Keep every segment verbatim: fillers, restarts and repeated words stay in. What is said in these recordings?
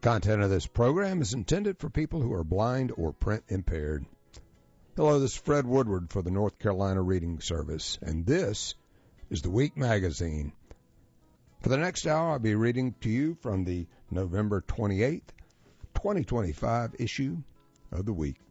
Content of this program is intended for people who are blind or print impaired. Hello, this is Fred Woodward for the North Carolina Reading Service, and this is the Week Magazine. For the next hour, I'll be reading to you from the November twenty-eighth, twenty twenty-five issue of the Week.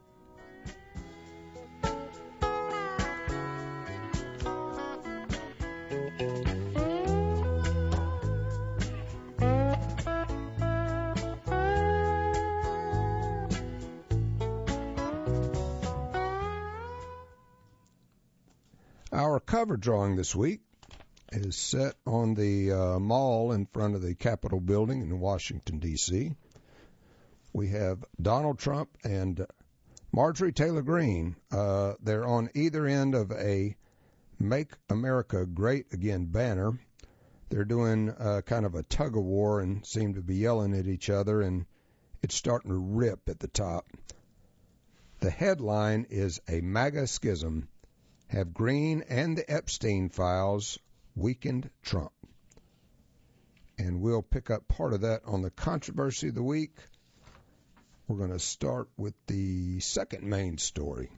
Our cover drawing this week is set on the uh, mall in front of the Capitol building in Washington, D C We have Donald Trump and Marjorie Taylor Greene. Uh, they're on either end of a Make America Great Again banner. They're doing uh, kind of a tug of war and seem to be yelling at each other, and it's starting to rip at the top. The headline is A MAGA Schism. Have Greene and the Epstein files weakened Trump? And we'll pick up part of that on the controversy of the week. We're going to start with the second main story.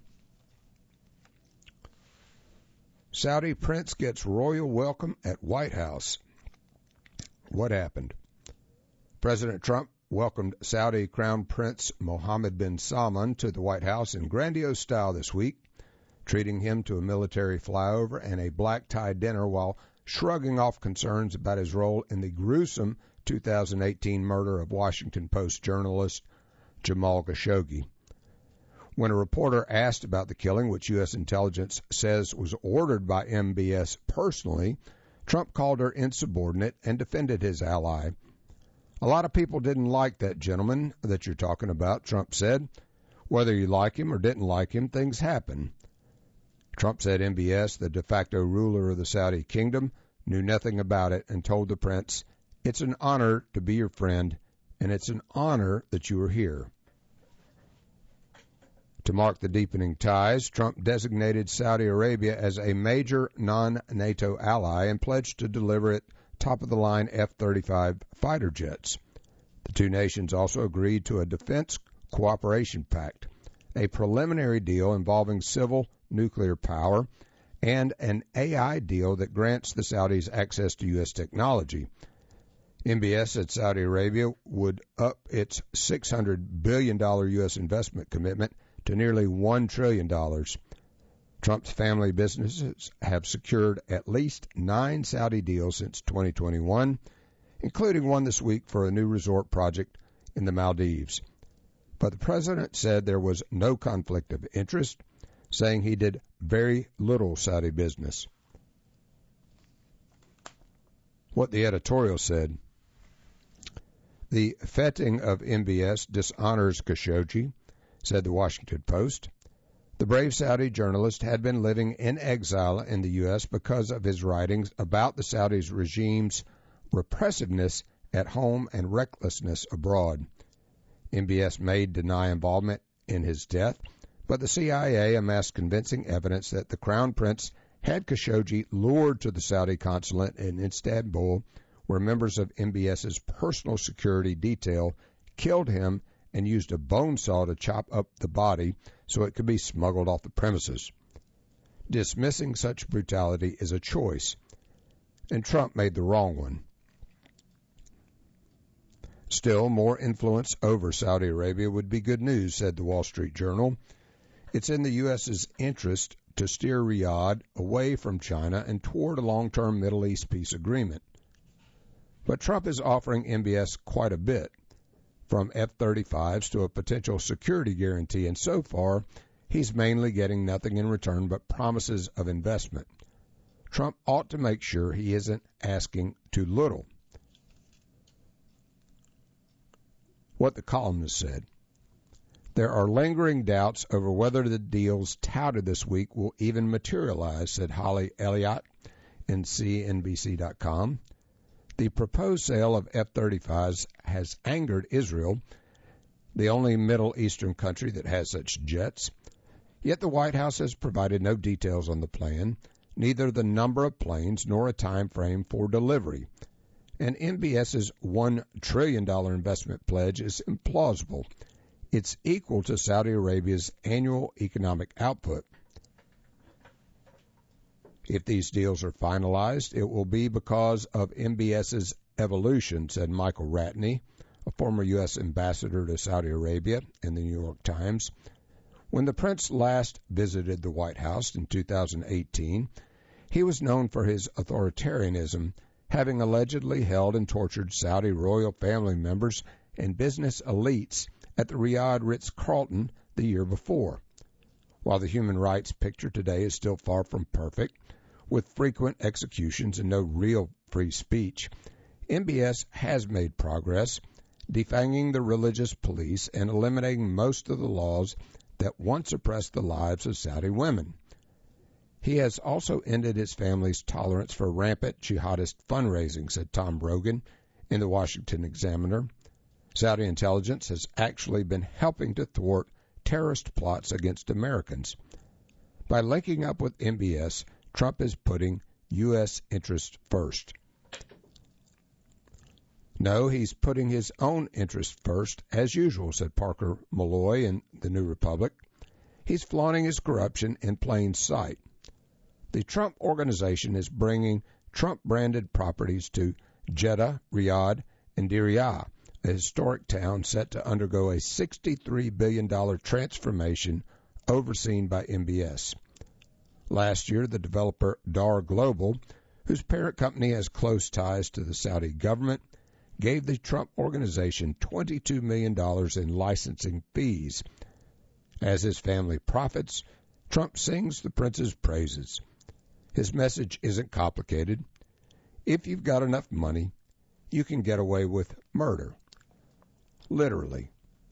Saudi prince gets royal welcome at White House. What happened? President Trump welcomed Saudi Crown Prince Mohammed bin Salman to the White House in grandiose style this week, treating him to a military flyover and a black-tie dinner while shrugging off concerns about his role in the gruesome two thousand eighteen murder of Washington Post journalist Jamal Khashoggi. When a reporter asked about the killing, which U S intelligence says was ordered by M B S personally, Trump called her insubordinate and defended his ally. A lot of people didn't like that gentleman that you're talking about, Trump said. Whether you like him or didn't like him, things happen. Trump said M B S, the de facto ruler of the Saudi kingdom, knew nothing about it and told the prince, "It's an honor to be your friend, and it's an honor that you are here." To mark the deepening ties, Trump designated Saudi Arabia as a major non-NATO ally and pledged to deliver it top-of-the-line F thirty-five fighter jets. The two nations also agreed to a defense cooperation pact, a preliminary deal involving civil nuclear power, and an A I deal that grants the Saudis access to U S technology. M B S said Saudi Arabia would up its six hundred billion dollars U S investment commitment to nearly one trillion dollars. Trump's family businesses have secured at least nine Saudi deals since twenty twenty-one, including one this week for a new resort project in the Maldives. But the president said there was no conflict of interest, saying he did very little Saudi business. What the editorial said: the feting of M B S dishonors Khashoggi, said the Washington Post. The brave Saudi journalist had been living in exile in the U S because of his writings about the Saudis' regime's repressiveness at home and recklessness abroad. M B S may deny involvement in his death, but the C I A amassed convincing evidence that the Crown Prince had Khashoggi lured to the Saudi consulate in Istanbul, where members of M B S's personal security detail killed him and used a bone saw to chop up the body so it could be smuggled off the premises. Dismissing such brutality is a choice, and Trump made the wrong one. Still, more influence over Saudi Arabia would be good news, said the Wall Street Journal. It's in the U S's interest to steer Riyadh away from China and toward a long-term Middle East peace agreement. But Trump is offering M B S quite a bit, from F thirty-fives to a potential security guarantee, and so far he's mainly getting nothing in return but promises of investment. Trump ought to make sure he isn't asking too little. What the columnist said: there are lingering doubts over whether the deals touted this week will even materialize, said Holly Elliott in C N B C dot com. The proposed sale of F thirty-fives has angered Israel, the only Middle Eastern country that has such jets. Yet the White House has provided no details on the plan, neither the number of planes nor a time frame for delivery. And MBS's one trillion dollars investment pledge is implausible. It's equal to Saudi Arabia's annual economic output. If these deals are finalized, it will be because of MBS's evolution, said Michael Ratney, a former U S ambassador to Saudi Arabia, in the New York Times. When the prince last visited the White House in two thousand eighteen, he was known for his authoritarianism, having allegedly held and tortured Saudi royal family members and business elites at the Riyadh Ritz-Carlton the year before. While the human rights picture today is still far from perfect, with frequent executions and no real free speech, M B S has made progress, defanging the religious police and eliminating most of the laws that once oppressed the lives of Saudi women. He has also ended his family's tolerance for rampant jihadist fundraising, said Tom Brogan in the Washington Examiner. Saudi intelligence has actually been helping to thwart terrorist plots against Americans. By linking up with M B S, Trump is putting U S interests first. No, he's putting his own interests first, as usual, said Parker Malloy in the New Republic. He's flaunting his corruption in plain sight. The Trump Organization is bringing Trump-branded properties to Jeddah, Riyadh, and Diriyah, a historic town set to undergo a sixty-three billion dollars transformation overseen by M B S. Last year, the developer Dar Global, whose parent company has close ties to the Saudi government, gave the Trump Organization twenty-two million dollars in licensing fees. As his family profits, Trump sings the prince's praises. His message isn't complicated. If you've got enough money, you can get away with murder. Literally.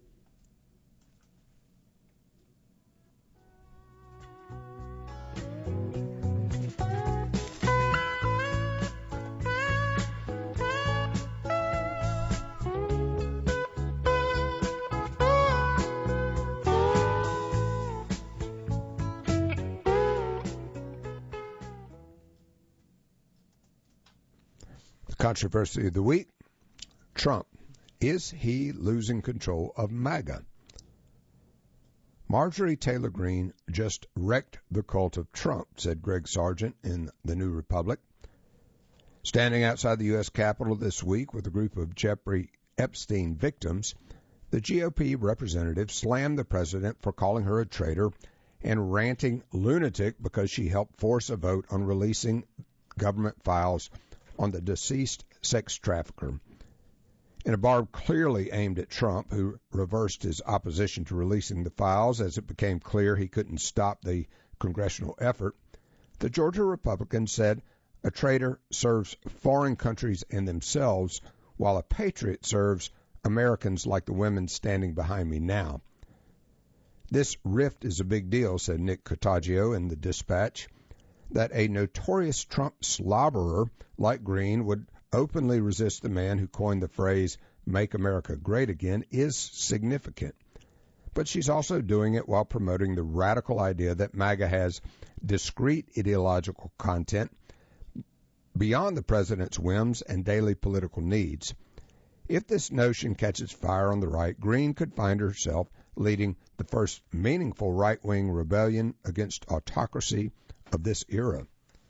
Controversy of the week. Trump. Is he losing control of MAGA? Marjorie Taylor Greene just wrecked the cult of Trump, said Greg Sargent in the New Republic. Standing outside the U S Capitol this week with a group of Jeffrey Epstein victims, the G O P representative slammed the president for calling her a traitor and ranting lunatic because she helped force a vote on releasing government files on the deceased sex trafficker. In a barb clearly aimed at Trump, who reversed his opposition to releasing the files as it became clear he couldn't stop the congressional effort, the Georgia Republican said a traitor serves foreign countries and themselves, while a patriot serves Americans like the women standing behind me now. This rift is a big deal, said Nick Cottagio in the Dispatch. That a notorious Trump slobberer like Greene would openly resist the man who coined the phrase, "Make America Great Again," is significant. But she's also doing it while promoting the radical idea that MAGA has discrete ideological content beyond the president's whims and daily political needs. If this notion catches fire on the right, Greene could find herself leading the first meaningful right-wing rebellion against autocracy of this era.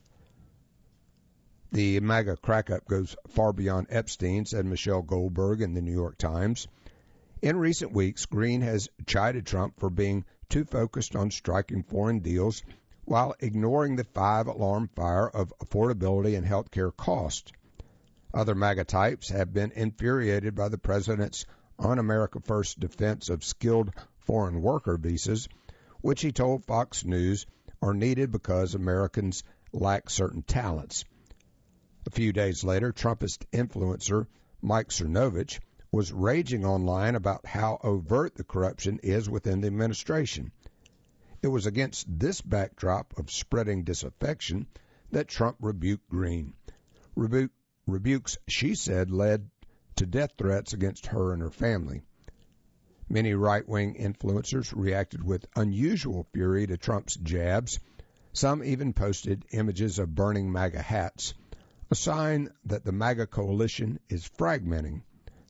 The MAGA crack-up goes far beyond Epstein, said Michelle Goldberg in the New York Times. In recent weeks, Greene has chided Trump for being too focused on striking foreign deals while ignoring the five-alarm fire of affordability and health care costs. Other MAGA types have been infuriated by the president's un-America First defense of skilled foreign worker visas, which he told Fox News are needed because Americans lack certain talents. A few days later, Trumpist influencer Mike Cernovich was raging online about how overt the corruption is within the administration. It was against this backdrop of spreading disaffection that Trump rebuked Greene. Rebu- rebukes, she said, led to death threats against her and her family. Many right-wing influencers reacted with unusual fury to Trump's jabs. Some even posted images of burning MAGA hats, a sign that the MAGA coalition is fragmenting.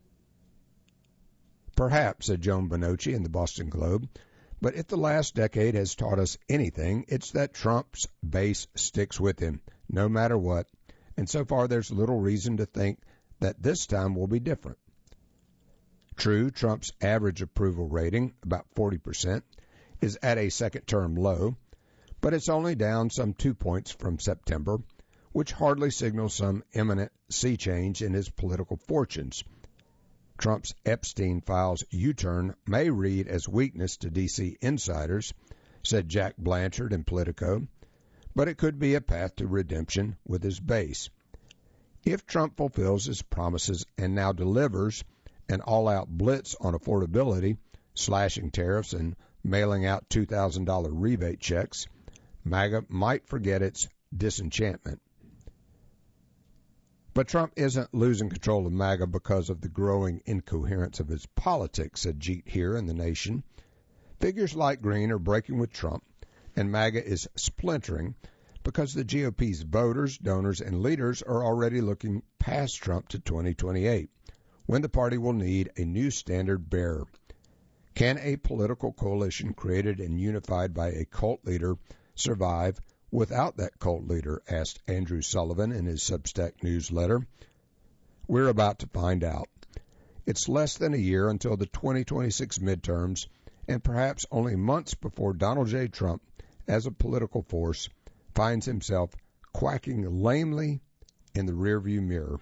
Perhaps, said Joan Bonocci in the Boston Globe, but if the last decade has taught us anything, it's that Trump's base sticks with him, no matter what, and so far there's little reason to think that this time will be different. True, Trump's average approval rating, about forty percent, is at a second-term low, but it's only down some two points from September, which hardly signals some imminent sea change in his political fortunes. Trump's Epstein files U-turn may read as weakness to D C insiders, said Jack Blanchard in Politico, but it could be a path to redemption with his base. If Trump fulfills his promises and now delivers an all-out blitz on affordability, slashing tariffs and mailing out two thousand dollars rebate checks, MAGA might forget its disenchantment. But Trump isn't losing control of MAGA because of the growing incoherence of his politics, said Jeet Heer in The Nation. Figures like Green are breaking with Trump, and MAGA is splintering because the G O P's voters, donors, and leaders are already looking past Trump to twenty twenty-eight, when the party will need a new standard bearer. Can a political coalition created and unified by a cult leader survive without that cult leader, asked Andrew Sullivan in his Substack newsletter. We're about to find out. It's less than a year until the twenty twenty-six midterms, and perhaps only months before Donald J. Trump, as a political force, finds himself quacking lamely in the rearview mirror.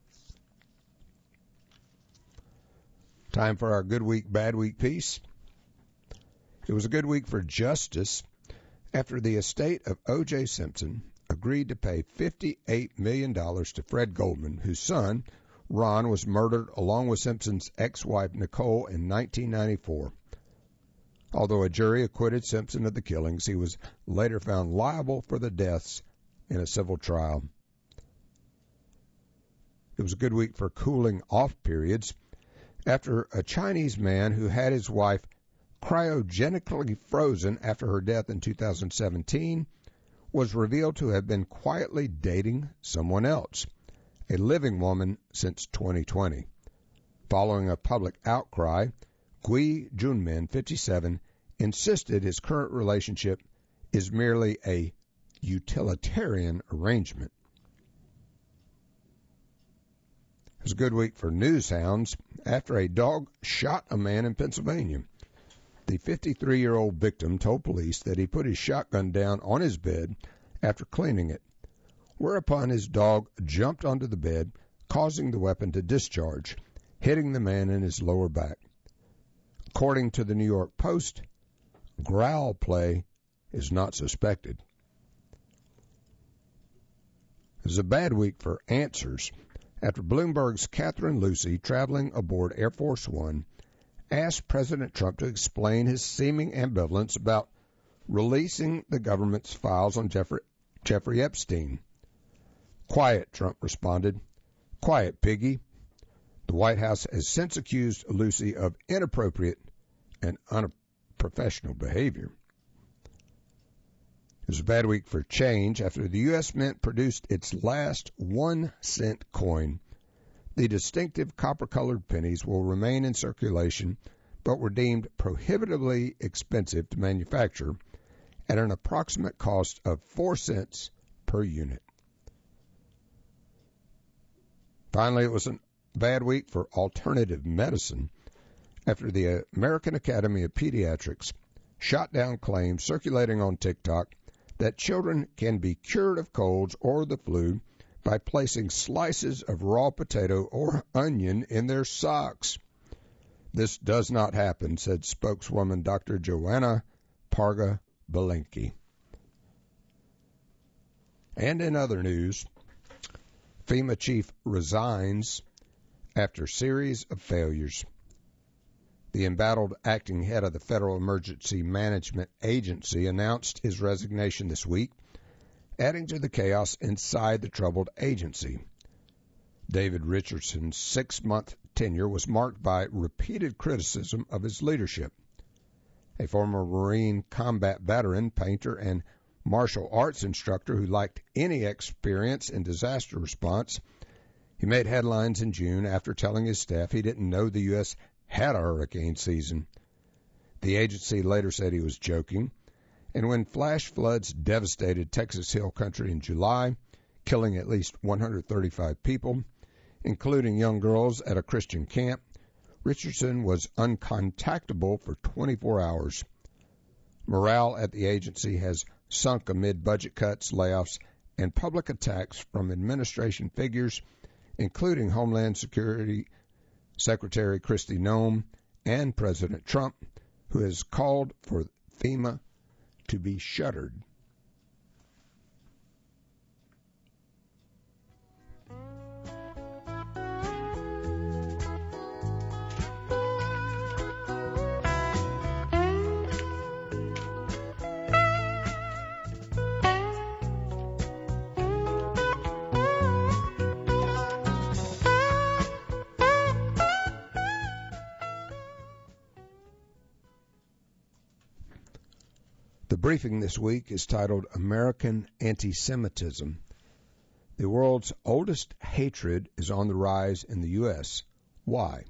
Time for our good week, bad week piece. It was a good week for justice after the estate of O J. Simpson agreed to pay fifty-eight million dollars to Fred Goldman, whose son, Ron, was murdered along with Simpson's ex-wife, Nicole, in nineteen ninety-four. Although a jury acquitted Simpson of the killings, he was later found liable for the deaths in a civil trial. It was a good week for cooling off periods after a Chinese man who had his wife cryogenically frozen after her death in two thousand seventeen was revealed to have been quietly dating someone else, a living woman since twenty twenty. Following a public outcry, Gui Junmin, fifty-seven, insisted his current relationship is merely a utilitarian arrangement. It was a good week for news hounds after a dog shot a man in Pennsylvania. The fifty-three-year-old victim told police that he put his shotgun down on his bed after cleaning it, whereupon his dog jumped onto the bed, causing the weapon to discharge, hitting the man in his lower back. According to the New York Post, growl play is not suspected. It was a bad week for answers after Bloomberg's Catherine Lucy, traveling aboard Air Force One, asked President Trump to explain his seeming ambivalence about releasing the government's files on Jeffrey, Jeffrey Epstein. Quiet, Trump responded. Quiet, piggy. The White House has since accused Lucy of inappropriate and unprofessional behavior. It was a bad week for change after the U S Mint produced its last one-cent coin. The distinctive copper-colored pennies will remain in circulation, but were deemed prohibitively expensive to manufacture at an approximate cost of four cents per unit. Finally, it was a bad week for alternative medicine after the American Academy of Pediatrics shot down claims circulating on TikTok that children can be cured of colds or the flu by placing slices of raw potato or onion in their socks. This does not happen, said spokeswoman Doctor Joanna Parga Belenki. And in other news, FEMA chief resigns after series of failures. The embattled acting head of the Federal Emergency Management Agency announced his resignation this week, adding to the chaos inside the troubled agency. David Richardson's six-month tenure was marked by repeated criticism of his leadership. A former Marine combat veteran, painter, and martial arts instructor who lacked any experience in disaster response. He made headlines in June after telling his staff he didn't know the U S had a hurricane season. The agency later said he was joking, and when flash floods devastated Texas Hill Country in July, killing at least one hundred thirty-five people, including young girls at a Christian camp, Richardson was uncontactable for twenty-four hours. Morale at the agency has sunk amid budget cuts, layoffs, and public attacks from administration figures, including Homeland Security Secretary Kristi Noem and President Trump, who has called for FEMA to be shuttered. The briefing this week is titled American Anti-Semitism. The world's oldest hatred is on the rise in the U S. Why?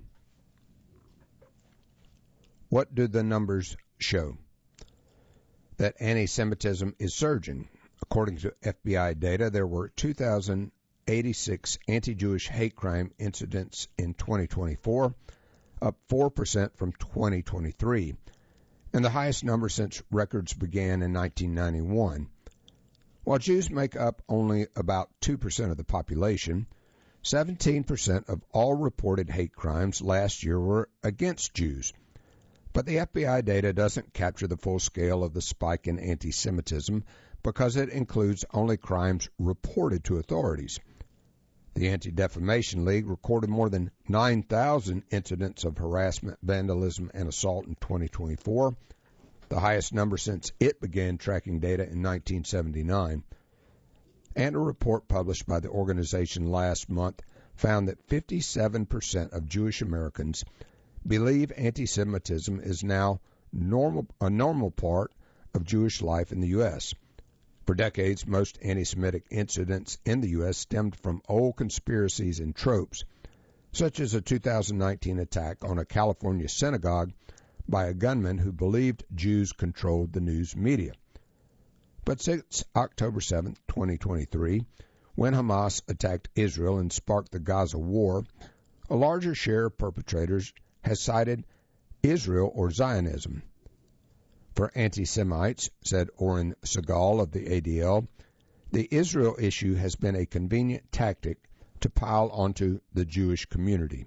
What do the numbers show? That anti-Semitism is surging. According to F B I data, there were two thousand eighty-six anti-Jewish hate crime incidents in twenty twenty-four, up four percent from twenty twenty-three. And the highest number since records began in nineteen ninety-one. While Jews make up only about two percent of the population, seventeen percent of all reported hate crimes last year were against Jews. But the F B I data doesn't capture the full scale of the spike in anti-Semitism because it includes only crimes reported to authorities. The Anti-Defamation League recorded more than nine thousand incidents of harassment, vandalism, and assault in twenty twenty-four, the highest number since it began tracking data in nineteen seventy-nine. And a report published by the organization last month found that fifty-seven percent of Jewish Americans believe anti-Semitism is now normal, a normal part of Jewish life in the U S. For decades, most anti-Semitic incidents in the U S stemmed from old conspiracies and tropes, such as a two thousand nineteen attack on a California synagogue by a gunman who believed Jews controlled the news media. But since October seventh, twenty twenty-three, when Hamas attacked Israel and sparked the Gaza war, a larger share of perpetrators has cited Israel or Zionism. For anti-Semites, said Oren Segal of the A D L, the Israel issue has been a convenient tactic to pile onto the Jewish community.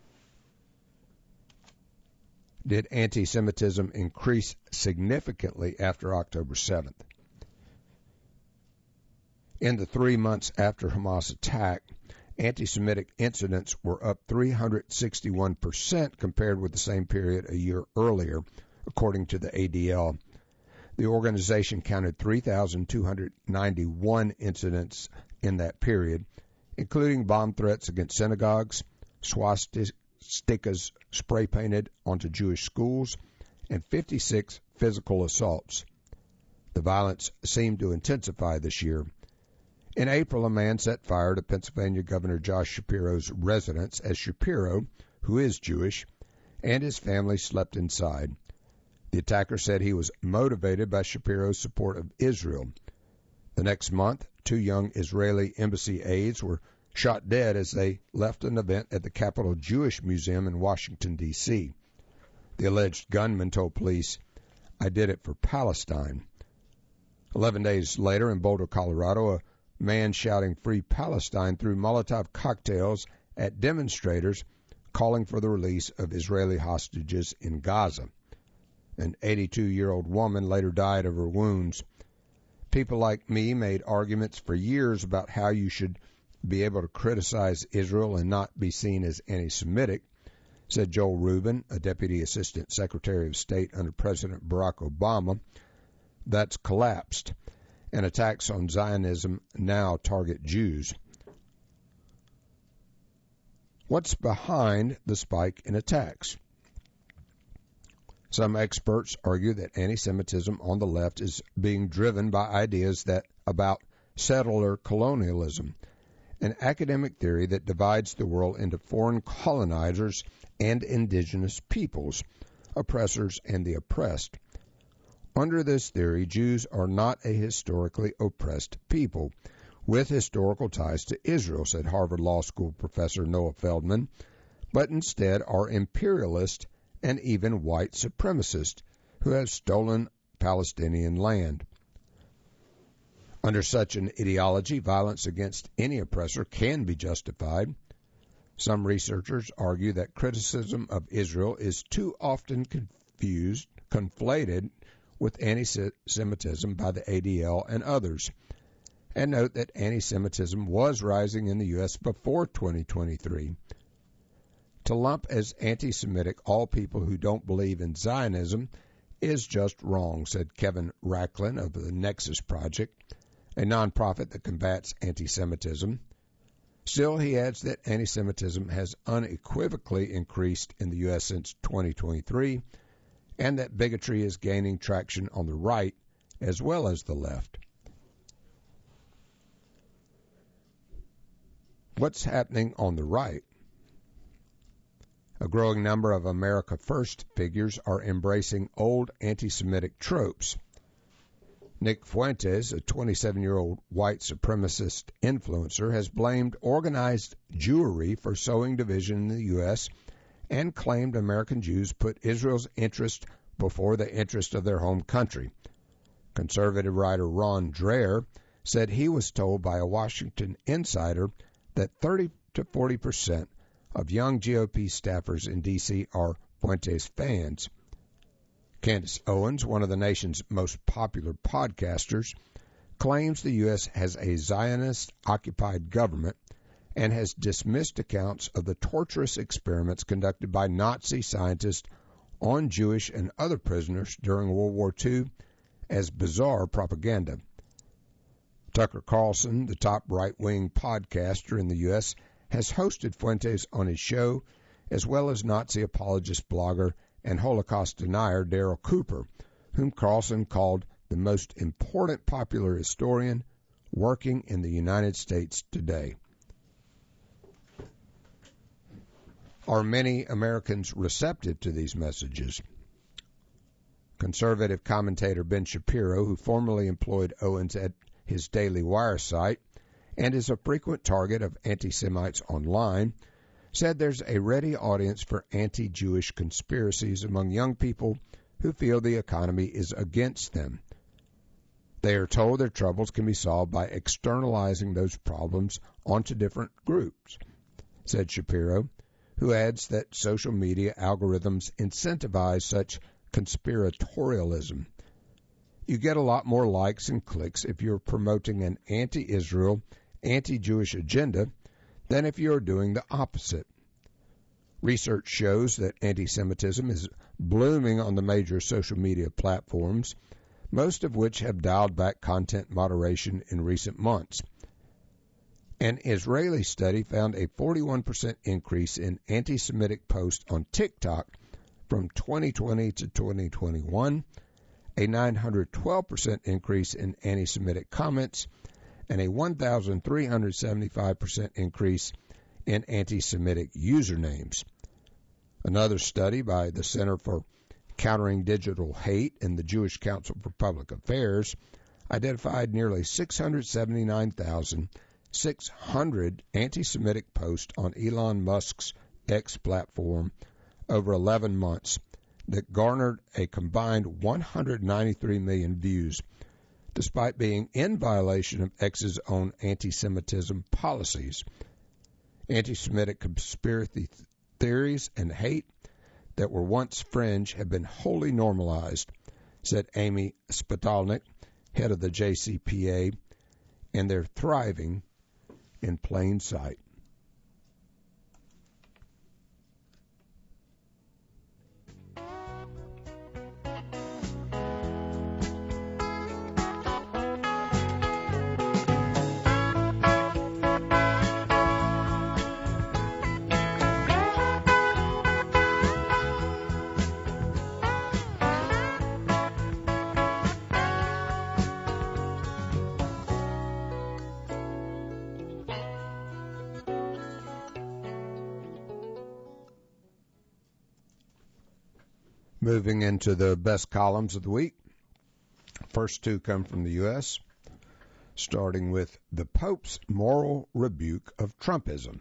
Did anti-Semitism increase significantly after October seventh? In the three months after Hamas attack, anti-Semitic incidents were up three hundred sixty-one percent compared with the same period a year earlier, according to the A D L. The organization counted three thousand two hundred ninety-one incidents in that period, including bomb threats against synagogues, swastikas spray-painted onto Jewish schools, and fifty-six physical assaults. The violence seemed to intensify this year. In April, a man set fire to Pennsylvania Governor Josh Shapiro's residence as Shapiro, who is Jewish, and his family slept inside. The attacker said he was motivated by Shapiro's support of Israel. The next month, two young Israeli embassy aides were shot dead as they left an event at the Capitol Jewish Museum in Washington, D C The alleged gunman told police, "I did it for Palestine." Eleven days later, in Boulder, Colorado, a man shouting "Free Palestine" threw Molotov cocktails at demonstrators calling for the release of Israeli hostages in Gaza. An eighty-two-year-old woman later died of her wounds. People like me made arguments for years about how you should be able to criticize Israel and not be seen as anti-Semitic, said Joel Rubin, a Deputy Assistant Secretary of State under President Barack Obama. That's collapsed, and attacks on Zionism now target Jews. What's behind the spike in attacks? Some experts argue that anti-Semitism on the left is being driven by ideas that about settler colonialism, an academic theory that divides the world into foreign colonizers and indigenous peoples, oppressors and the oppressed. Under this theory, Jews are not a historically oppressed people with historical ties to Israel, said Harvard Law School professor Noah Feldman, but instead are imperialist and even white supremacists who have stolen Palestinian land. Under such an ideology, violence against any oppressor can be justified. Some researchers argue that criticism of Israel is too often confused, conflated with anti-Semitism by the A D L and others, and note that anti-Semitism was rising in the U S before twenty twenty-three. To lump as anti-Semitic all people who don't believe in Zionism is just wrong, said Kevin Racklin of the Nexus Project, a nonprofit that combats anti-Semitism. Still, he adds that anti-Semitism has unequivocally increased in the U S since twenty twenty-three, and that bigotry is gaining traction on the right as well as the left. What's happening on the right? A growing number of America First figures are embracing old anti-Semitic tropes. Nick Fuentes, a twenty-seven-year-old white supremacist influencer, has blamed organized Jewry for sowing division in the U S and claimed American Jews put Israel's interest before the interest of their home country. Conservative writer Ron Dreher said he was told by a Washington insider that thirty to forty percent of young G O P staffers in D C are Fuentes fans. Candace Owens, one of the nation's most popular podcasters, claims the U S has a Zionist-occupied government and has dismissed accounts of the torturous experiments conducted by Nazi scientists on Jewish and other prisoners during World War Two as bizarre propaganda. Tucker Carlson, the top right-wing podcaster in the U S, has hosted Fuentes on his show, as well as Nazi apologist blogger and Holocaust denier Daryl Cooper, whom Carlson called the most important popular historian working in the United States today. Are many Americans receptive to these messages? Conservative commentator Ben Shapiro, who formerly employed Owens at his Daily Wire site and is a frequent target of anti-Semites online, said there's a ready audience for anti-Jewish conspiracies among young people who feel the economy is against them. They are told their troubles can be solved by externalizing those problems onto different groups, said Shapiro, who adds that social media algorithms incentivize such conspiratorialism. You get a lot more likes and clicks if you're promoting an anti-Israel, anti-Jewish agenda than if you're doing the opposite. Research shows that anti-Semitism is blooming on the major social media platforms, most of which have dialed back content moderation in recent months. An Israeli study found a forty-one percent increase in anti-Semitic posts on TikTok from twenty twenty to twenty twenty-one, a nine hundred twelve percent increase in anti-Semitic comments, and a one thousand three hundred seventy-five percent increase in anti-Semitic usernames. Another study by the Center for Countering Digital Hate and the Jewish Council for Public Affairs identified nearly six hundred seventy-nine thousand six hundred anti-Semitic posts on Elon Musk's X platform over eleven months that garnered a combined one hundred ninety-three million views, despite being in violation of X's own anti-Semitism policies. Anti-Semitic conspiracy theories and hate that were once fringe have been wholly normalized, said Amy Spitalnik, head of the J C P O, and they're thriving in plain sight. Moving into the best columns of the week. First two come from the U S, starting with the Pope's moral rebuke of Trumpism.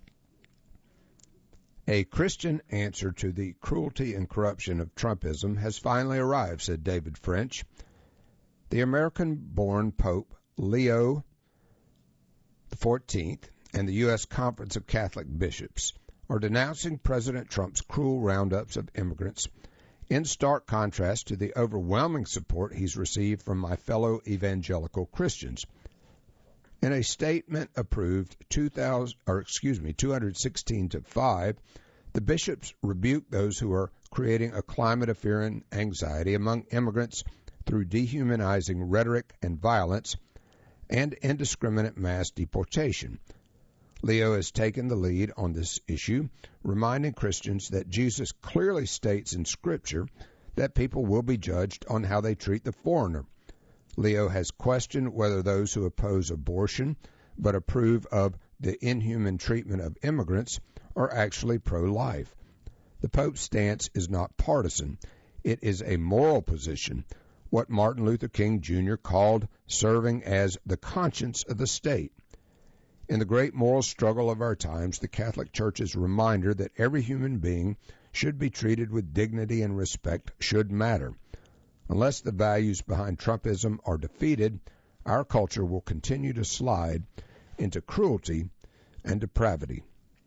A Christian answer to the cruelty and corruption of Trumpism has finally arrived, said David French. The American-born Pope Leo the fourteenth and the U S Conference of Catholic Bishops are denouncing President Trump's cruel roundups of immigrants, in stark contrast to the overwhelming support he's received from my fellow evangelical Christians. In a statement approved two thousand, or excuse me, two hundred sixteen to five, the bishops rebuked those who are creating a climate of fear and anxiety among immigrants through dehumanizing rhetoric and violence and indiscriminate mass deportation. Leo has taken the lead on this issue, reminding Christians that Jesus clearly states in Scripture that people will be judged on how they treat the foreigner. Leo has questioned whether those who oppose abortion but approve of the inhuman treatment of immigrants are actually pro-life. The Pope's stance is not partisan. It is a moral position, what Martin Luther King Junior called serving as the conscience of the state. In the great moral struggle of our times, the Catholic Church's reminder that every human being should be treated with dignity and respect should matter. Unless the values behind Trumpism are defeated, our culture will continue to slide into cruelty and depravity.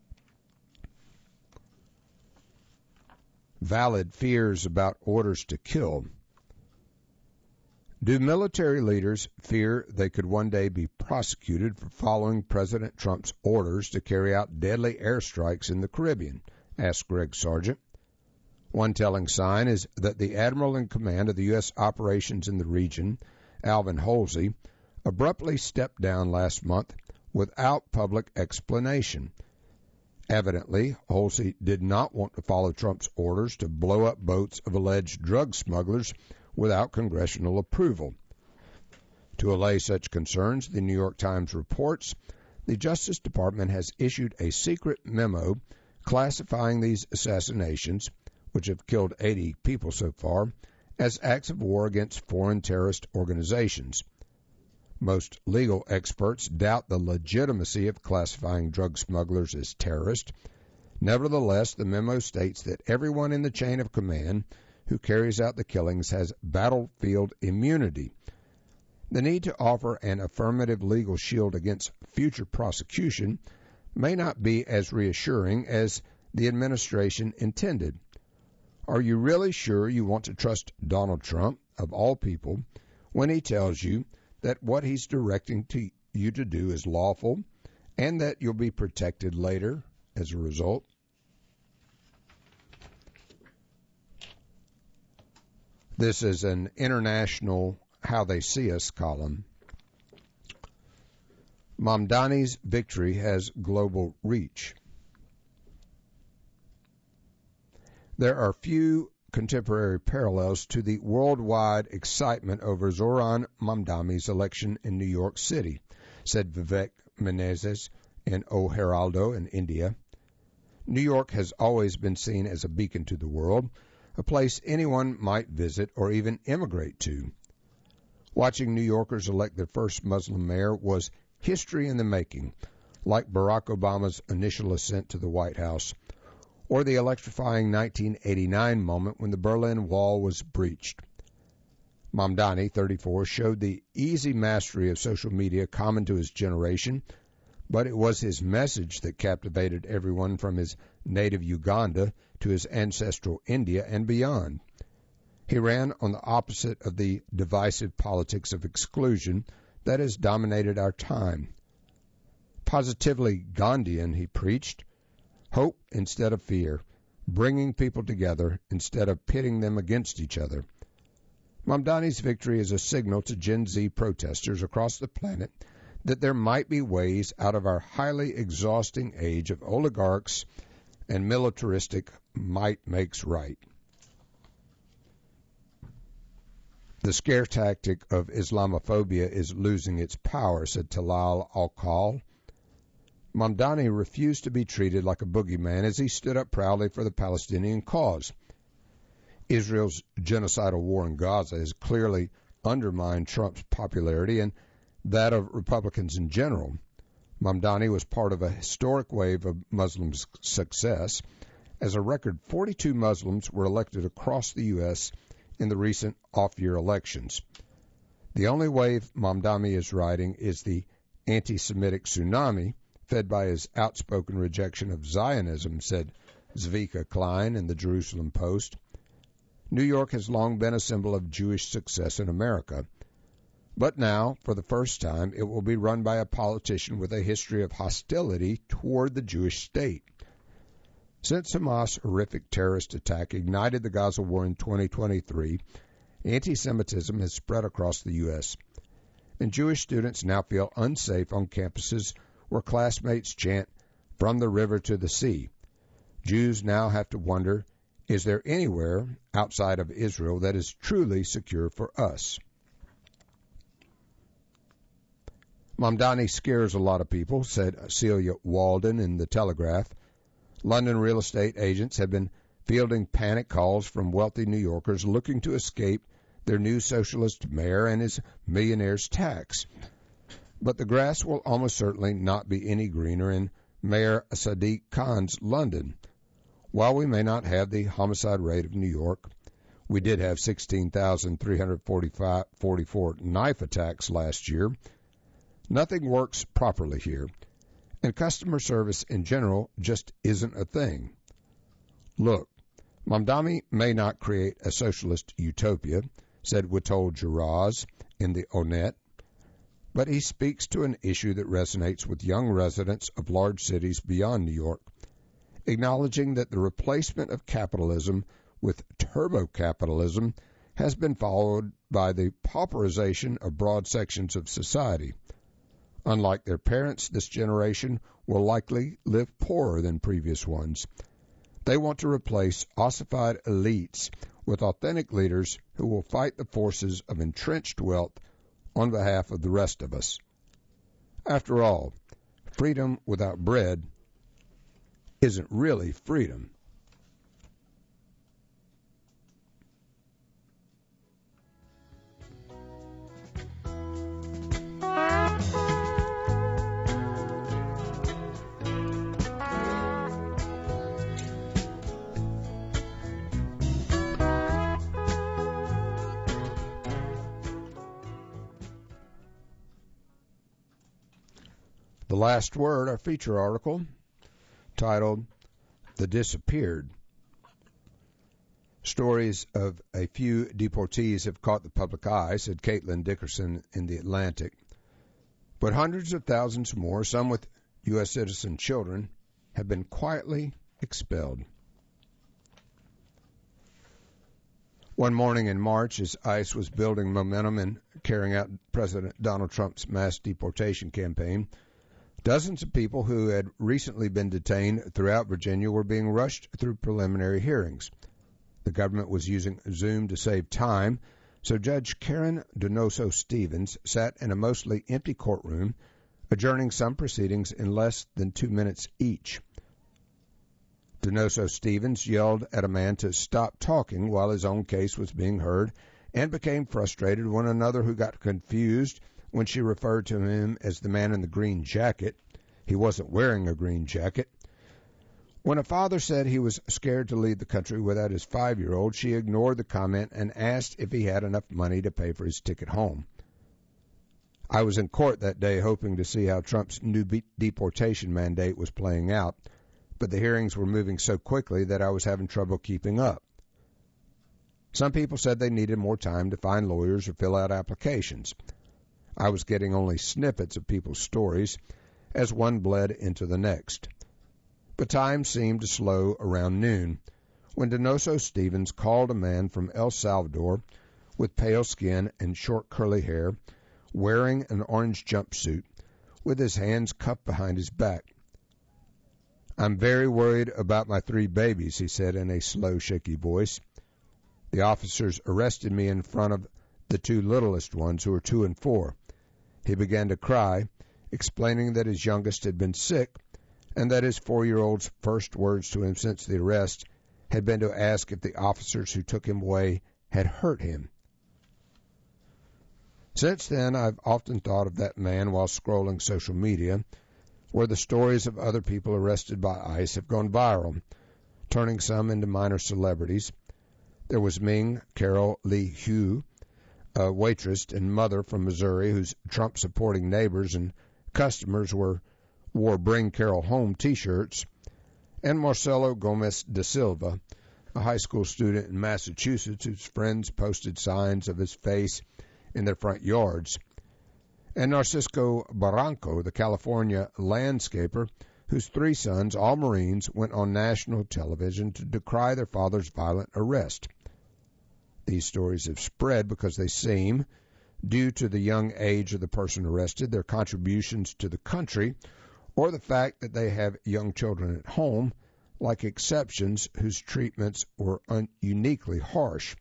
Valid fears about orders to kill. Do military leaders fear they could one day be prosecuted for following President Trump's orders to carry out deadly airstrikes in the Caribbean? Asked Greg Sargent. One telling sign is that the admiral in command of the U S operations in the region, Alvin Holsey, abruptly stepped down last month without public explanation. Evidently, Holsey did not want to follow Trump's orders to blow up boats of alleged drug smugglers without congressional approval. To allay such concerns, the New York Times reports the Justice Department has issued a secret memo classifying these assassinations, which have killed eighty people so far, as acts of war against foreign terrorist organizations. Most legal experts doubt the legitimacy of classifying drug smugglers as terrorists. Nevertheless, the memo states that everyone in the chain of command who carries out the killings has battlefield immunity. The need to offer an affirmative legal shield against future prosecution may not be as reassuring as the administration intended. Are you really sure you want to trust Donald Trump, of all people, when he tells you that what he's directing to you to do is lawful and that you'll be protected later as a result? This is an international How They See Us column. Mamdani's victory has global reach. There are few contemporary parallels to the worldwide excitement over Zohran Mamdani's election in New York City, said Vivek Menezes in O Heraldo in India. New York has always been seen as a beacon to the world, a place anyone might visit or even immigrate to. Watching New Yorkers elect their first Muslim mayor was history in the making, like Barack Obama's initial ascent to the White House, or the electrifying nineteen eighty-nine moment when the Berlin Wall was breached. Mamdani, thirty-four, showed the easy mastery of social media common to his generation, but it was his message that captivated everyone from his native Uganda to his ancestral India and beyond. He ran on the opposite of the divisive politics of exclusion that has dominated our time. Positively Gandhian, he preached, hope instead of fear, bringing people together instead of pitting them against each other. Mamdani's victory is a signal to Gen Z protesters across the planet that there might be ways out of our highly exhausting age of oligarchs and militaristic might makes right. The scare tactic of Islamophobia is losing its power, said Talal Al-Qal. Mamdani refused to be treated like a boogeyman as he stood up proudly for the Palestinian cause. Israel's genocidal war in Gaza has clearly undermined Trump's popularity and that of Republicans in general. Mamdani was part of a historic wave of Muslim success, as a record forty-two Muslims were elected across the U S in the recent off-year elections. The only wave Mamdani is riding is the anti-Semitic tsunami fed by his outspoken rejection of Zionism, said Zvika Klein in the Jerusalem Post. New York has long been a symbol of Jewish success in America. But now, for the first time, it will be run by a politician with a history of hostility toward the Jewish state. Since Hamas' horrific terrorist attack ignited the Gaza war in twenty twenty-three, anti-Semitism has spread across the U S, and Jewish students now feel unsafe on campuses where classmates chant, "From the river to the sea." Jews now have to wonder, is there anywhere outside of Israel that is truly secure for us? Mamdani scares a lot of people, said Celia Walden in The Telegraph. London real estate agents have been fielding panic calls from wealthy New Yorkers looking to escape their new socialist mayor and his millionaire's tax. But the grass will almost certainly not be any greener in Mayor Sadiq Khan's London. While we may not have the homicide rate of New York, we did have sixteen thousand three hundred forty-four knife attacks last year. Nothing works properly here, and customer service in general just isn't a thing. Look, Mamdani may not create a socialist utopia, said Witold Jiraz in the Onet, but he speaks to an issue that resonates with young residents of large cities beyond New York, acknowledging that the replacement of capitalism with turbo-capitalism has been followed by the pauperization of broad sections of society. Unlike their parents, this generation will likely live poorer than previous ones. They want to replace ossified elites with authentic leaders who will fight the forces of entrenched wealth on behalf of the rest of us. After all, freedom without bread isn't really freedom. The Last Word, our feature article, titled The Disappeared. Stories of a few deportees have caught the public eye, said Caitlin Dickerson in The Atlantic. But hundreds of thousands more, some with U S citizen children, have been quietly expelled. One morning in March, as ICE was building momentum in carrying out President Donald Trump's mass deportation campaign, dozens of people who had recently been detained throughout Virginia were being rushed through preliminary hearings. The government was using Zoom to save time, so Judge Karen Donoso Stevens sat in a mostly empty courtroom, adjourning some proceedings in less than two minutes each. Donoso Stevens yelled at a man to stop talking while his own case was being heard and became frustrated when another who got confused when she referred to him as the man in the green jacket. He wasn't wearing a green jacket. When a father said he was scared to leave the country without his five-year-old, she ignored the comment and asked if he had enough money to pay for his ticket home. I was in court that day hoping to see how Trump's new be- deportation mandate was playing out, but the hearings were moving so quickly that I was having trouble keeping up. Some people said they needed more time to find lawyers or fill out applications. I was getting only snippets of people's stories as one bled into the next. But time seemed to slow around noon when Donoso Stevens called a man from El Salvador with pale skin and short curly hair, wearing an orange jumpsuit, with his hands cupped behind his back. "I'm very worried about my three babies," he said in a slow, shaky voice. "The officers arrested me in front of the two littlest ones, who are two and four." He began to cry, explaining that his youngest had been sick and that his four-year-old's first words to him since the arrest had been to ask if the officers who took him away had hurt him. Since then, I've often thought of that man while scrolling social media, where the stories of other people arrested by ICE have gone viral, turning some into minor celebrities. There was Ming Carol Lee Hu, a waitress and mother from Missouri whose Trump-supporting neighbors and customers were wore Bring Carol Home T-shirts, and Marcelo Gomez da Silva, a high school student in Massachusetts whose friends posted signs of his face in their front yards, and Narcisco Barranco, the California landscaper whose three sons, all Marines, went on national television to decry their father's violent arrest. These stories have spread because they seem, due to the young age of the person arrested, their contributions to the country, or the fact that they have young children at home, like exceptions whose treatments were un- uniquely harsh.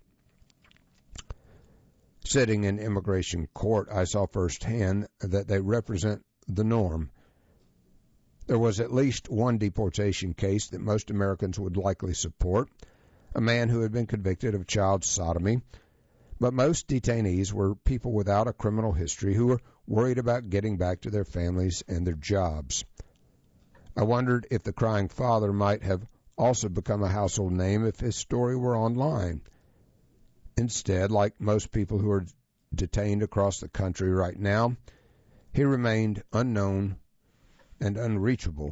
Sitting in immigration court, I saw firsthand that they represent the norm. There was at least one deportation case that most Americans would likely support, a man who had been convicted of child sodomy, but most detainees were people without a criminal history who were worried about getting back to their families and their jobs. I wondered if the crying father might have also become a household name if his story were online. Instead, like most people who are detained across the country right now, he remained unknown and unreachable.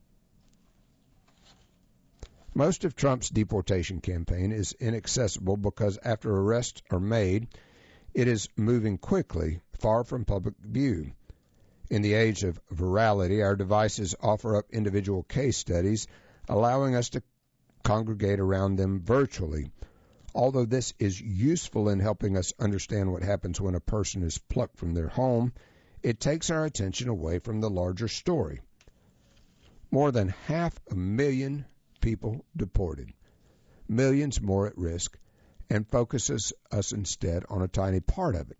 Most of Trump's deportation campaign is inaccessible because after arrests are made, it is moving quickly, far from public view. In the age of virality, our devices offer up individual case studies, allowing us to congregate around them virtually. Although this is useful in helping us understand what happens when a person is plucked from their home, it takes our attention away from the larger story. More than half a million people deported, millions more at risk, and focuses us instead on a tiny part of it.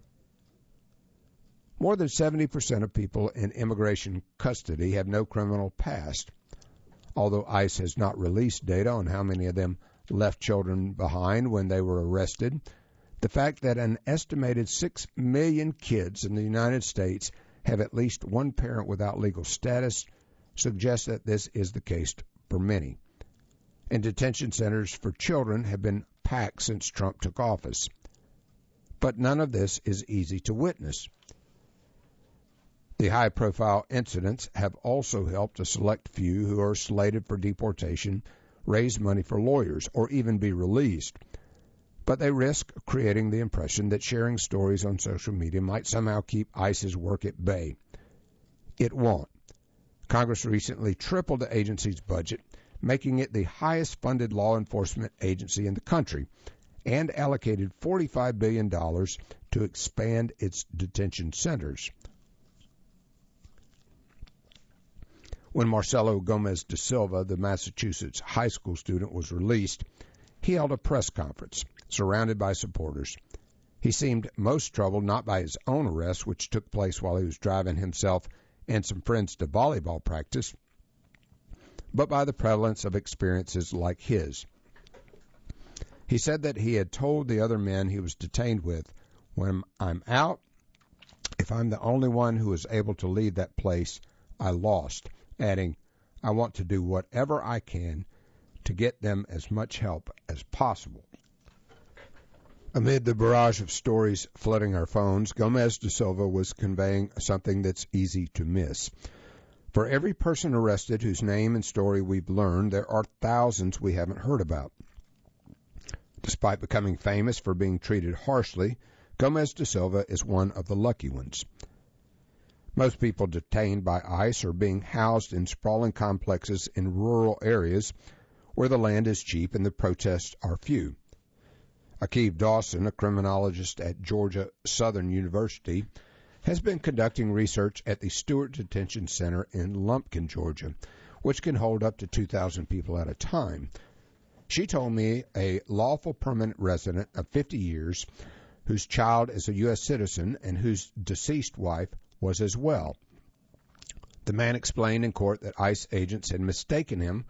More than seventy percent of people in immigration custody have no criminal past. Although ICE has not released data on how many of them left children behind when they were arrested, the fact that an estimated six million kids in the United States have at least one parent without legal status suggests that this is the case for many. And detention centers for children have been packed since Trump took office. But none of this is easy to witness. The high-profile incidents have also helped a select few who are slated for deportation raise money for lawyers or even be released. But they risk creating the impression that sharing stories on social media might somehow keep ICE's work at bay. It won't. Congress recently tripled the agency's budget, making it the highest-funded law enforcement agency in the country, and allocated forty-five billion dollars to expand its detention centers. When Marcelo Gomez da Silva, the Massachusetts high school student, was released, he held a press conference, surrounded by supporters. He seemed most troubled not by his own arrest, which took place while he was driving himself and some friends to volleyball practice, but by the prevalence of experiences like his. He said that he had told the other men he was detained with, "When I'm out, if I'm the only one who is able to leave that place, I lost," adding, "I want to do whatever I can to get them as much help as possible." Amid the barrage of stories flooding our phones, Gomez da Silva was conveying something that's easy to miss. For every person arrested whose name and story we've learned, there are thousands we haven't heard about. Despite becoming famous for being treated harshly, Gomez da Silva is one of the lucky ones. Most people detained by ICE are being housed in sprawling complexes in rural areas where the land is cheap and the protests are few. Akeem Dawson, a criminologist at Georgia Southern University, has been conducting research at the Stewart Detention Center in Lumpkin, Georgia, which can hold up to two thousand people at a time. She told me a lawful permanent resident of fifty years, whose child is a U S citizen and whose deceased wife was as well. The man explained in court that ICE agents had mistaken him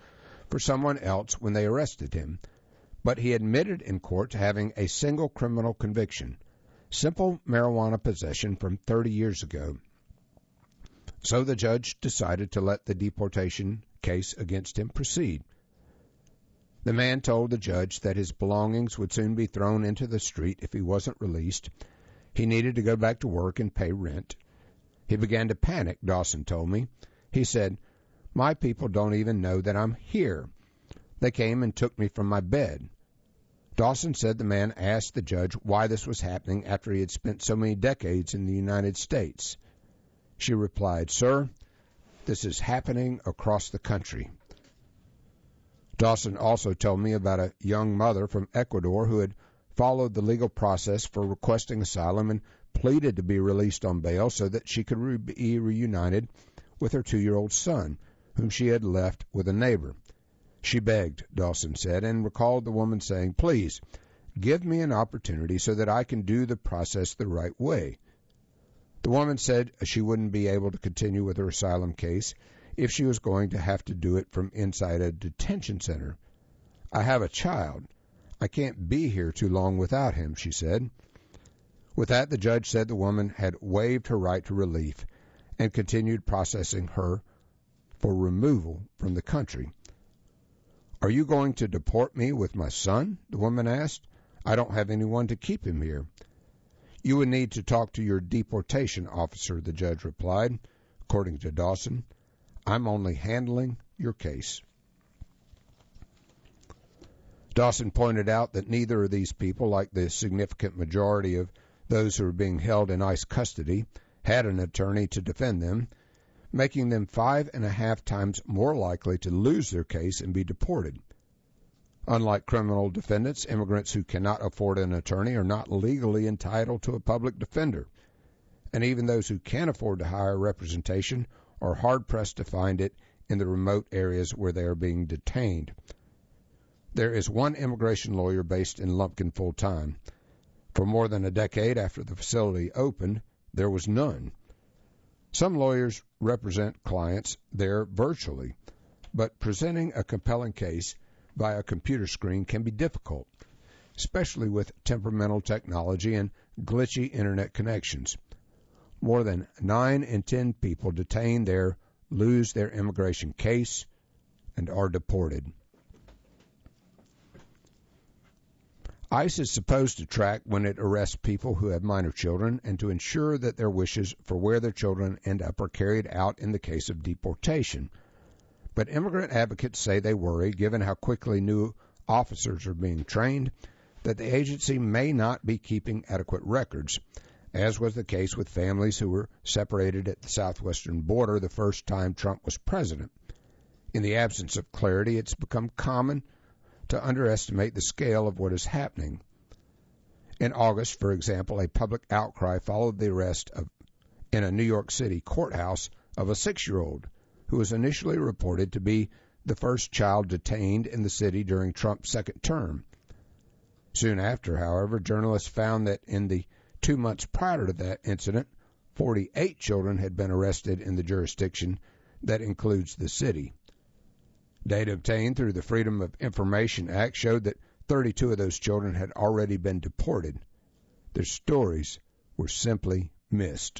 for someone else when they arrested him, but he admitted in court to having a single criminal conviction, simple marijuana possession from thirty years ago. So the judge decided to let the deportation case against him proceed. The man told the judge that his belongings would soon be thrown into the street if he wasn't released. He needed to go back to work and pay rent. He began to panic, Dawson told me. He said, "My people don't even know that I'm here. They came and took me from my bed." Dawson said the man asked the judge why this was happening after he had spent so many decades in the United States. She replied, "Sir, this is happening across the country." Dawson also told me about a young mother from Ecuador who had followed the legal process for requesting asylum and pleaded to be released on bail so that she could re- be reunited with her two-year-old son, whom she had left with a neighbor. She begged, Dawson said, and recalled the woman saying, "Please, give me an opportunity so that I can do the process the right way." The woman said she wouldn't be able to continue with her asylum case if she was going to have to do it from inside a detention center. "I have a child. I can't be here too long without him," she said. With that, the judge said the woman had waived her right to relief and continued processing her for removal from the country. "Are you going to deport me with my son?" the woman asked. "I don't have anyone to keep him here." "You would need to talk to your deportation officer," the judge replied. According to Dawson, "I'm only handling your case." Dawson pointed out that neither of these people, like the significant majority of those who are being held in ICE custody, had an attorney to defend them, making them five and a half times more likely to lose their case and be deported. Unlike criminal defendants, immigrants who cannot afford an attorney are not legally entitled to a public defender, and even those who can afford to hire representation are hard-pressed to find it in the remote areas where they are being detained. There is one immigration lawyer based in Lumpkin full-time. For more than a decade after the facility opened, there was none. Some lawyers represent clients there virtually, but presenting a compelling case via a computer screen can be difficult, especially with temperamental technology and glitchy internet connections. More than nine in ten people detained there lose their immigration case and are deported. ICE is supposed to track when it arrests people who have minor children and to ensure that their wishes for where their children end up are carried out in the case of deportation. But immigrant advocates say they worry, given how quickly new officers are being trained, that the agency may not be keeping adequate records, as was the case with families who were separated at the southwestern border the first time Trump was president. In the absence of clarity, it's become common to underestimate the scale of what is happening. In August, for example, a public outcry followed the arrest of, in a New York City courthouse of a six-year-old who was initially reported to be the first child detained in the city during Trump's second term. Soon after, however, journalists found that in the two months prior to that incident, forty-eight children had been arrested in the jurisdiction that includes the city. Data obtained through the Freedom of Information Act showed that thirty-two of those children had already been deported. Their stories were simply missed.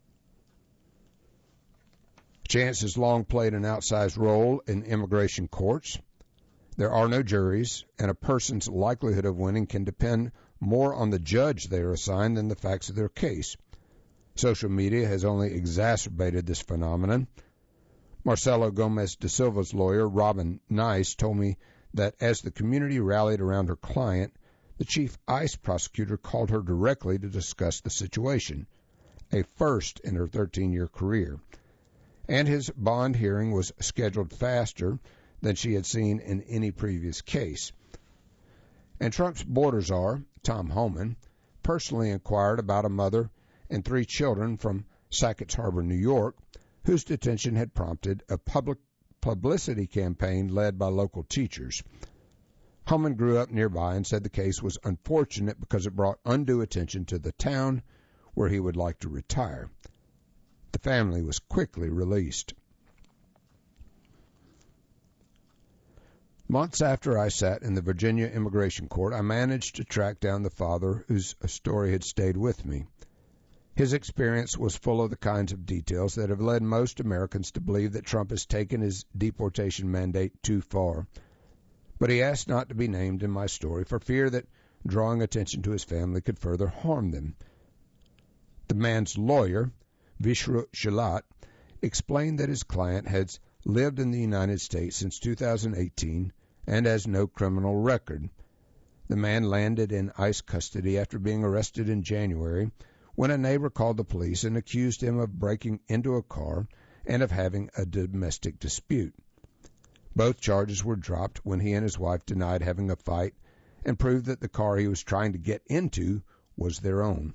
Chance has long played an outsized role in immigration courts. There are no juries, and a person's likelihood of winning can depend more on the judge they are assigned than the facts of their case. Social media has only exacerbated this phenomenon. Marcelo Gomez da Silva's lawyer, Robin Nice, told me that as the community rallied around her client, the chief ICE prosecutor called her directly to discuss the situation, a first in her thirteen-year career. And his bond hearing was scheduled faster than she had seen in any previous case. And Trump's border czar, Tom Homan, personally inquired about a mother and three children from Sackett's Harbor, New York, whose detention had prompted a public publicity campaign led by local teachers. Homan grew up nearby and said the case was unfortunate because it brought undue attention to the town where he would like to retire. The family was quickly released. Months after I sat in the Virginia immigration court, I managed to track down the father whose story had stayed with me. His experience was full of the kinds of details that have led most Americans to believe that Trump has taken his deportation mandate too far. But he asked not to be named in my story for fear that drawing attention to his family could further harm them. The man's lawyer, Vishru Shalat, explained that his client has lived in the United States since two thousand eighteen and has no criminal record. The man landed in ICE custody after being arrested in January when a neighbor called the police and accused him of breaking into a car and of having a domestic dispute. Both charges were dropped when he and his wife denied having a fight and proved that the car he was trying to get into was their own.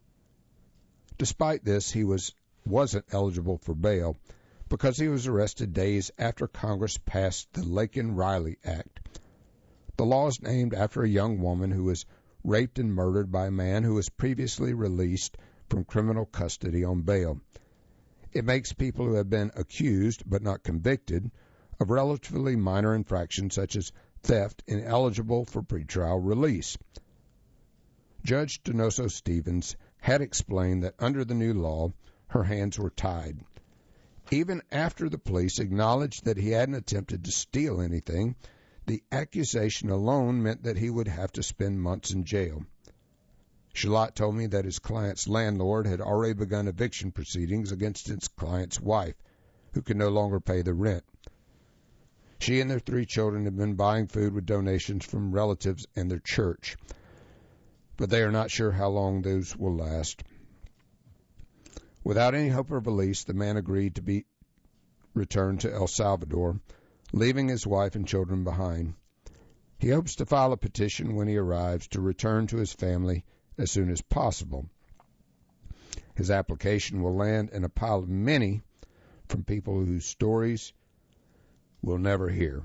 Despite this, he was, wasn't eligible for bail because he was arrested days after Congress passed the Laken-Riley Act. The law is named after a young woman who was raped and murdered by a man who was previously released from criminal custody on bail. It makes people who have been accused but not convicted of relatively minor infractions such as theft ineligible for pretrial release. Judge Donoso Stevens had explained that under the new law, her hands were tied. Even after the police acknowledged that he hadn't attempted to steal anything, the accusation alone meant that he would have to spend months in jail. Shalat told me that his client's landlord had already begun eviction proceedings against his client's wife, who could no longer pay the rent. She and their three children have been buying food with donations from relatives and their church, but they are not sure how long those will last. Without any hope of release, the man agreed to be returned to El Salvador, leaving his wife and children behind. He hopes to file a petition when he arrives to return to his family as soon as possible. His application will land in a pile of many from people whose stories we'll never hear.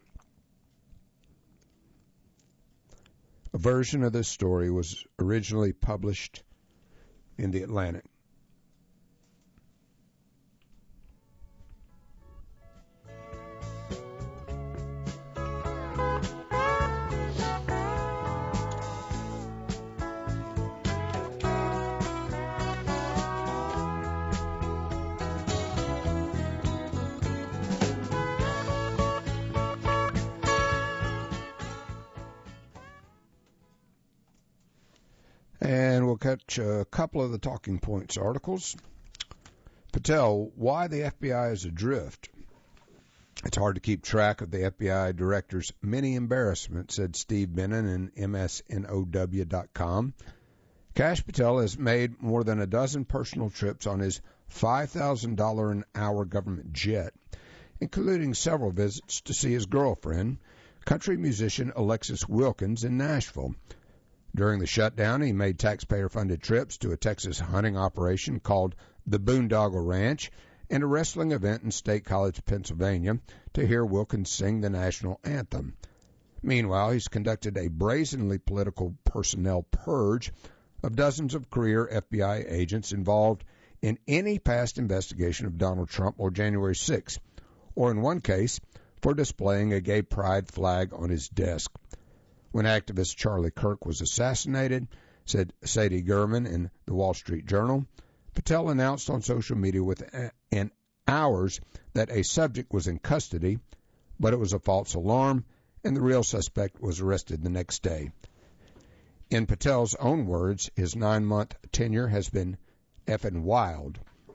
A version of this story was originally published in The Atlantic. And we'll catch a couple of the Talking Points articles. Patel, why the F B I is adrift. It's hard to keep track of the F B I director's many embarrassments, said Steve Bennon in M S N O W dot com. Kash Patel has made more than a dozen personal trips on his five thousand dollars an hour government jet, including several visits to see his girlfriend, country musician Alexis Wilkins, in Nashville. During the shutdown, he made taxpayer-funded trips to a Texas hunting operation called the Boondoggle Ranch and a wrestling event in State College, Pennsylvania, to hear Wilkins sing the national anthem. Meanwhile, he's conducted a brazenly political personnel purge of dozens of career F B I agents involved in any past investigation of Donald Trump or January sixth, or in one case, for displaying a gay pride flag on his desk. When activist Charlie Kirk was assassinated, said Sadie Gurman in the Wall Street Journal, Patel announced on social media within hours that a subject was in custody, but it was a false alarm, and the real suspect was arrested the next day. In Patel's own words, his nine-month tenure has been effing wild.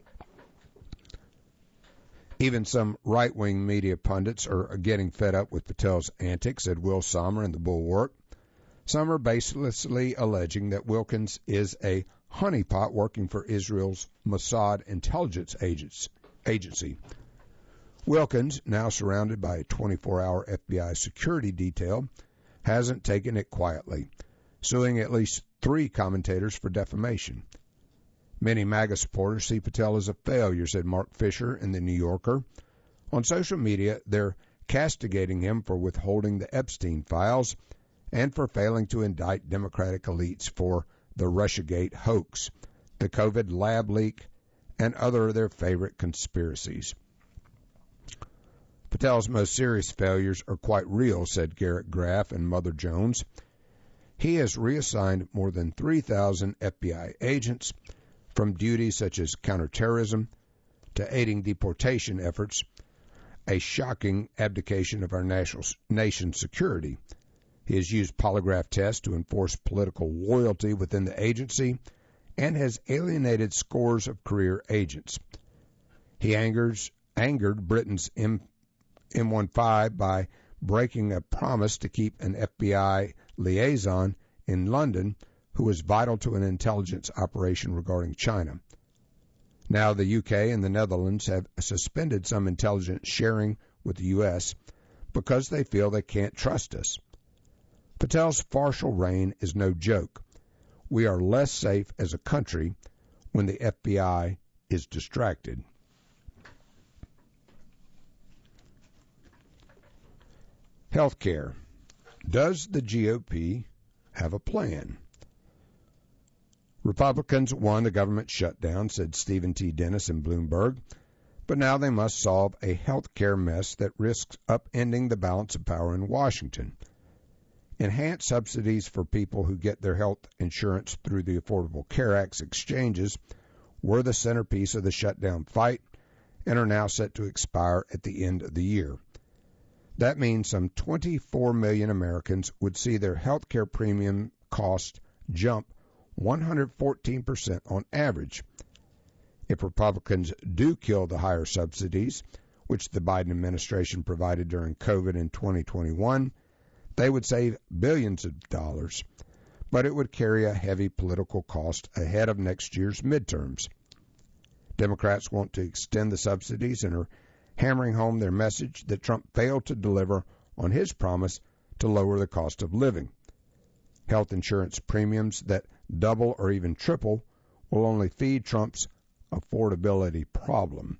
Even some right-wing media pundits are getting fed up with Patel's antics, said Will Sommer in The Bulwark. Some are baselessly alleging that Wilkins is a honeypot working for Israel's Mossad intelligence agency. Wilkins, now surrounded by a twenty-four hour F B I security detail, hasn't taken it quietly, suing at least three commentators for defamation. Many MAGA supporters see Patel as a failure, said Mark Fisher in The New Yorker. On social media, they're castigating him for withholding the Epstein files and for failing to indict Democratic elites for the Russiagate hoax, the COVID lab leak, and other of their favorite conspiracies. Patel's most serious failures are quite real, said Garrett Graff and Mother Jones. He has reassigned more than three thousand F B I agents from duties such as counterterrorism to aiding deportation efforts, a shocking abdication of our national, nation's security. He has used polygraph tests to enforce political loyalty within the agency and has alienated scores of career agents. He angers, angered Britain's M, M15 by breaking a promise to keep an F B I liaison in London who was vital to an intelligence operation regarding China. Now the U K and the Netherlands have suspended some intelligence sharing with the U S because they feel they can't trust us. Patel's partial reign is no joke. We are less safe as a country when the F B I is distracted. Healthcare. Does the G O P have a plan? Republicans won the government shutdown, said Stephen T. Dennis in Bloomberg, but now they must solve a health care mess that risks upending the balance of power in Washington. Enhanced subsidies for people who get their health insurance through the Affordable Care Act's exchanges were the centerpiece of the shutdown fight and are now set to expire at the end of the year. That means some twenty-four million Americans would see their health care premium cost jump one hundred fourteen percent on average. If Republicans do kill the higher subsidies, which the Biden administration provided during COVID in twenty twenty-one, they would save billions of dollars, but it would carry a heavy political cost ahead of next year's midterms. Democrats want to extend the subsidies and are hammering home their message that Trump failed to deliver on his promise to lower the cost of living. Health insurance premiums that double or even triple will only feed Trump's affordability problem.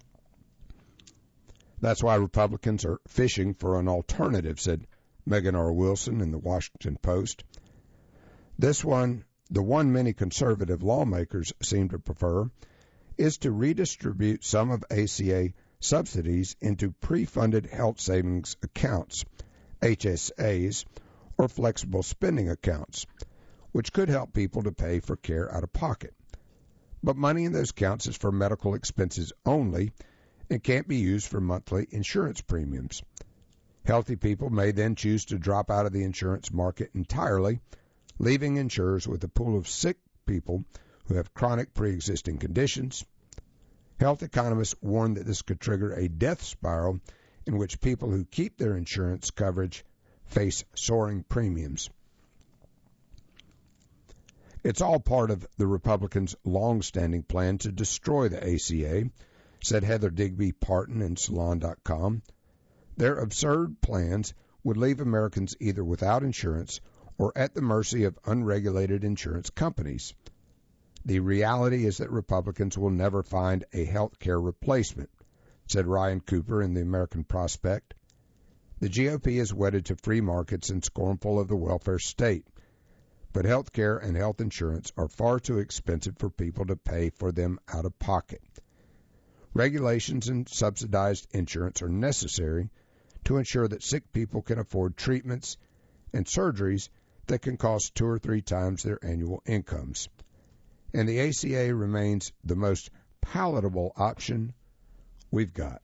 That's why Republicans are fishing for an alternative, said Megan R. Wilson in the Washington Post. This one, the one many conservative lawmakers seem to prefer, is to redistribute some of A C A subsidies into pre-funded health savings accounts, H S As, or flexible spending accounts, which could help people to pay for care out of pocket. But money in those accounts is for medical expenses only and can't be used for monthly insurance premiums. Healthy people may then choose to drop out of the insurance market entirely, leaving insurers with a pool of sick people who have chronic pre-existing conditions. Health economists warn that this could trigger a death spiral in which people who keep their insurance coverage face soaring premiums. It's all part of the Republicans' long-standing plan to destroy the A C A, said Heather Digby Parton in Salon dot com. Their absurd plans would leave Americans either without insurance or at the mercy of unregulated insurance companies. The reality is that Republicans will never find a health care replacement, said Ryan Cooper in the American Prospect. The G O P is wedded to free markets and scornful of the welfare state, but health care and health insurance are far too expensive for people to pay for them out of pocket. Regulations and subsidized insurance are necessary to ensure that sick people can afford treatments and surgeries that can cost two or three times their annual incomes. And the A C A remains the most palatable option we've got.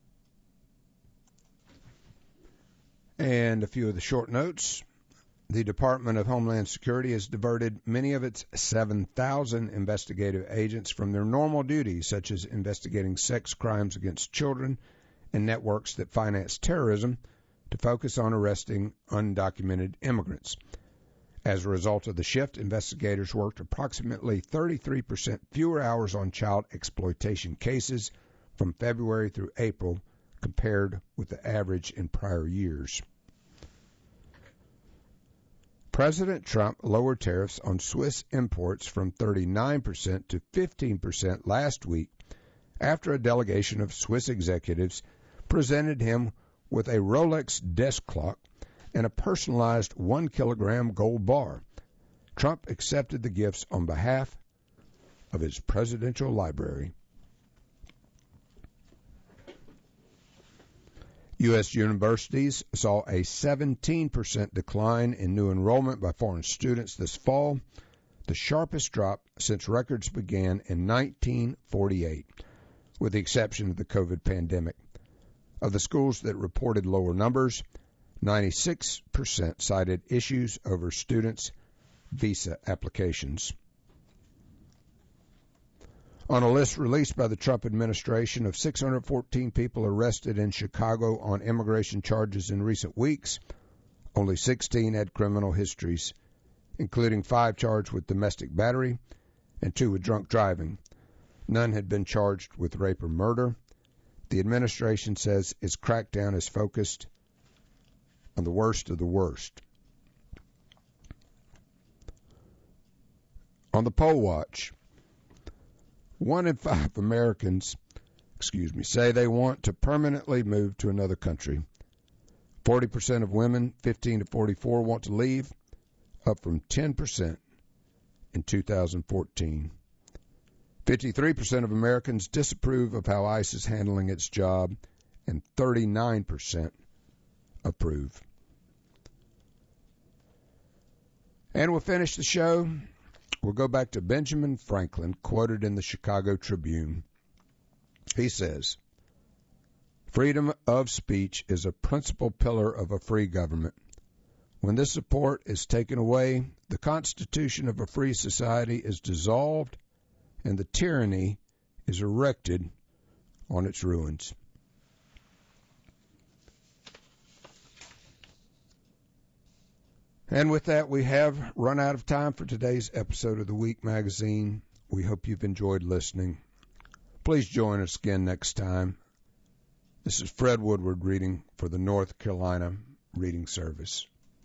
And a few of the short notes. The Department of Homeland Security has diverted many of its seven thousand investigative agents from their normal duties, such as investigating sex crimes against children and networks that finance terrorism, to focus on arresting undocumented immigrants. As a result of the shift, investigators worked approximately thirty-three percent fewer hours on child exploitation cases from February through April compared with the average in prior years. President Trump lowered tariffs on Swiss imports from thirty-nine percent to fifteen percent last week after a delegation of Swiss executives presented him with a Rolex desk clock and a personalized one kilogram gold bar. Trump accepted the gifts on behalf of his presidential library. U S universities saw a seventeen percent decline in new enrollment by foreign students this fall, the sharpest drop since records began in nineteen forty-eight, with the exception of the COVID pandemic. Of the schools that reported lower numbers, ninety-six percent cited issues over students' visa applications. On a list released by the Trump administration of six hundred fourteen people arrested in Chicago on immigration charges in recent weeks, only sixteen had criminal histories, including five charged with domestic battery and two with drunk driving. None had been charged with rape or murder. The administration says its crackdown is focused on the worst of the worst. On the poll watch, one in five Americans, excuse me, say they want to permanently move to another country. forty percent of women, fifteen to forty-four, want to leave, up from ten percent in two thousand fourteen. fifty-three percent of Americans disapprove of how ICE is handling its job, and thirty-nine percent approve. And we'll finish the show. We'll go back to Benjamin Franklin, quoted in the Chicago Tribune. He says, "Freedom of speech is a principal pillar of a free government. When this support is taken away, the constitution of a free society is dissolved and the tyranny is erected on its ruins." And with that, we have run out of time for today's episode of the Week Magazine. We hope you've enjoyed listening. Please join us again next time. This is Fred Woodward reading for the North Carolina Reading Service.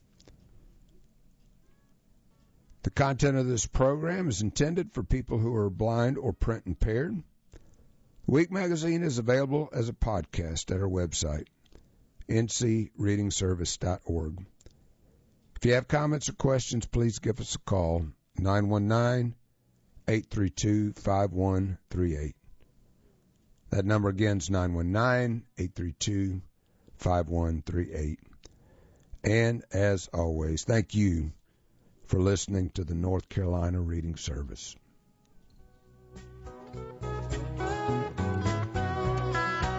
The content of this program is intended for people who are blind or print impaired. The Week Magazine is available as a podcast at our website, n c reading service dot org. If you have comments or questions, please give us a call, nine one nine, eight three two, five one three eight. That number again is nine one nine, eight three two, five one three eight. And as always, thank you for listening to the North Carolina Reading Service.